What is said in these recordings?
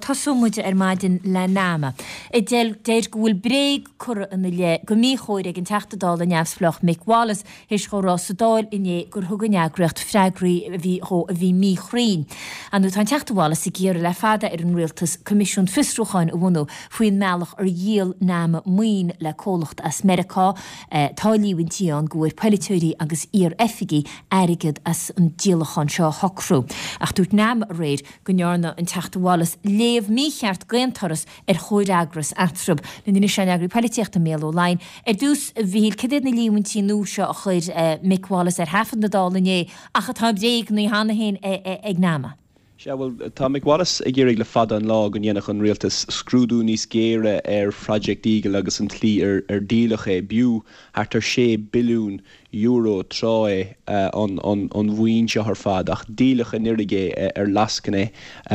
tasúmuide maidin le náma. Déir gúil breig cur an le go míchóir ag an teachtadáil an neamhsploch Mick Wallace his go Rossadáil iné gur thuganneagracht freigraí bhí mí chrín. Anú tá teachta Wallace i ggéir le fada ar an rialtas Comisiún Fistrucháin a bhunú faoin meallach ar díal náma muoin le cólacht as Mericá táilíhain tíán gúir politúirí agus ír effigi airigid as an díalachán seo hocrú. Ach dúirt náma réir gonnearna an teachta Wallace léamh mícheart gléantaras ar chóir agras atrub na nini sean agri politeachta méal ó lein. Dús bhíl cedid na líhain tí nú seo a chuir Mick Wallace ar hafan na dálané ach a tá déag na hána héin ag náma. Well, tá Mick Wallace ag géirig le fada an lá gon dhéanach an rialtas scrúdú níos géire ar Project Eagle agus an tlí ar dílach biú hart ar €6 billiún trá an bhuain seo ar fad ach dílach an irigé ar lascanna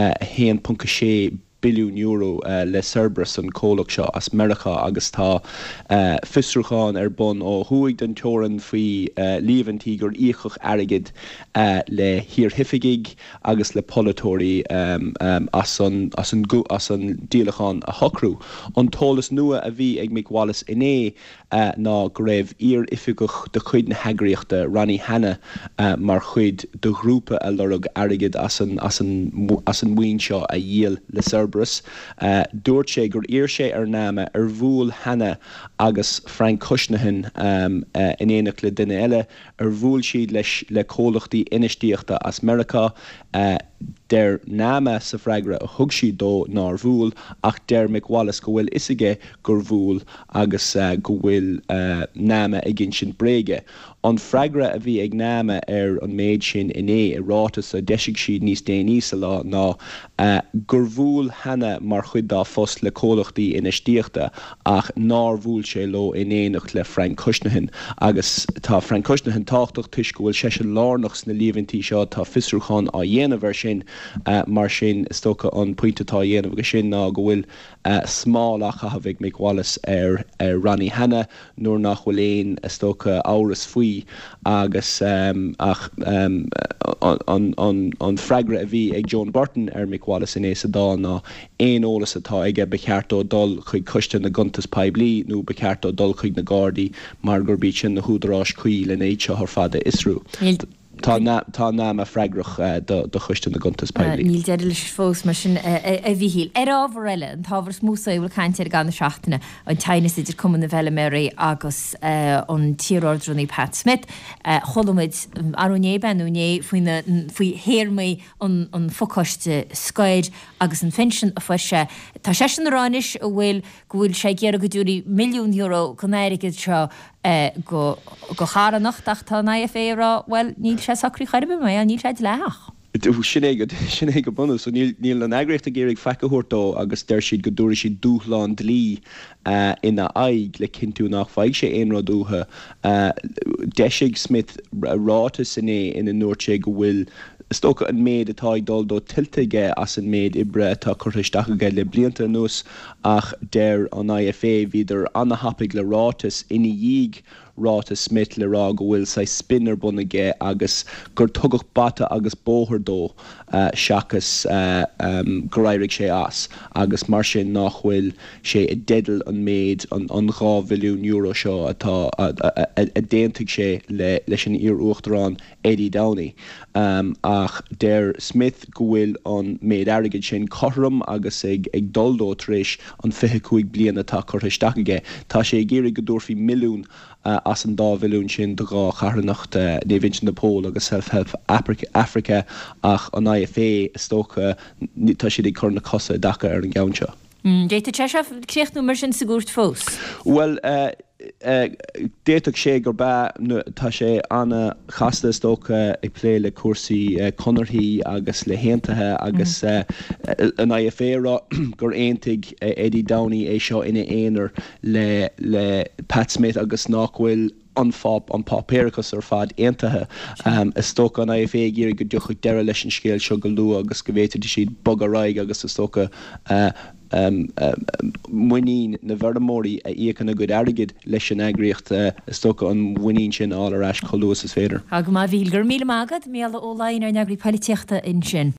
€1.6 billiún le Cerberus an cólach seo as Mericá agus tá Fistrucháin ar bun ó thuaig den teoran faoi líomhantí gur íochach airigid le hir hifigiig agus le polatóirí as an díalachán a hocrú. An tólas nua a bhí ag Mick Wallace iné ná go raibh ír ifigach de chuid na heagriachta Ronnie Hanna mar chuid de grúpa a lorug airigid as an mhuain seo a dhéal le Cerberus. Dúirt sé gur ír sé ar náma ar bhúil Hanna agus Frank Cushnahan in éanach le duine eile ar bhúil siad le cólachtaí inistíochta as Mericá der náma sa freigra a thug siad dó ná bhúil ach der Mick Wallace go bhfuil isige gur bhúil agus go bhfuil náma ag gin sin bréige. An freigra a bhí ag náma ar an méid sin iné I rátas a deisiigh siad níos déanaí sa lá ná gur bhúil Hanna mar chuid dá fós le cólachtaí inistíochta ach ná bhúil sé lo in éanach le Frank Cushnahan agus tá Frank Cushnahan táchtach tuis go bhfuil sé sin lárnachs na líomhantí seo tá Fistrucháin á dhéanamh sin mar sin is tócha an puintetá dhéanamh go sin ná go bhfuil smálacha a bhíh Mick Wallace ar Ronnie Hanna nuair nach bhfuil éon is tócha áras faoi agus ach an freigra a bhí ag Joan Burton ar Mick Wallace in éasa dá ná éon ólas atá ige becheartó dul chuig coiste na guntas peblií nó becheartó dul chuig na Gardaí mar gur bíid sin na húdarrás cuí le éid seo ar fada isrú. Tá náma freigrach do chuiste na guntas peblií. Níl deidir leis fós mar sin a bhíhíil. Ar ábhar eile an tábhar smúsa bhfuil caiinte ar gan na seachtaine an tainnis idir cuman na bheile Mary agus an tíordrúnaí Pat Smith. Cholamid arúné benúné faoi héirmaí an focaiste scoid agus an finsin a fuise. Tá sé sin ránis a bhfuil sé géar go dúirí €1 milliún go éirigid seo go chára nachtach tá na FA rá well níl sé sacrí chuirbe mé a níl sé leach. Sin go bunú so níl an agrachta géirigh feicethúirtó agus deir siad go dúirí siad dúthláán dlí ina aig le cinú nach bhaig sé aonrá dútha. Deisiigh Smith rátas inné ina nuairt sé go bhfuil stocha an méid atá dul dó tiltaige as an méid ibre tá chuirteaige le blianta nús ach der an IFA híidir anna hapig le rátas ina díig ráta Smith le rá go bhfuil sa spinner bunige agus gur tugach bata agus bóthir dó seachas go raibh sé as agus mar sin nach bhfuil sé I dedal an méid an €2 billiún seo atá a déantaigh sé leis an iarúachtarán Eddie Downey ach der Smith go bhfuil an méid airigid sin chorram agus ag duldó tríis an 25 bliana atá chuirteaige tá sé géirí go dúirfí milliún as an €2 billiún sin do gá charnacht névinsin na Pól agus Self-Help Africa ach an IFA stócha tá siad ag chur na cosa dacha ar an gceann seo. Déita te seh críochtú mar sin sa gúirt fós? Well, déiteach sé gur tá sé anna chasta stócha ag plé le cuasaí conarthaí agus le héantathe agus an IFA rá gur aontaigh Eddie Downey é seo ina éonar le Pat Smith agus nachhfuil anfáp an pápérachas ar fad aontathe. Is tócha an IFA géirí go dúcha deire leis an scéal seo go luú agus go bhhéidir siad bogaráig agus is tócha muín na bheirdamóí a íocanna go airigid leis an agriocht is tócha an muín sin á ar eis choúas is féidir. A go má bhíl gur míle mágad méala ó láin ar neagraí politeachta in sin.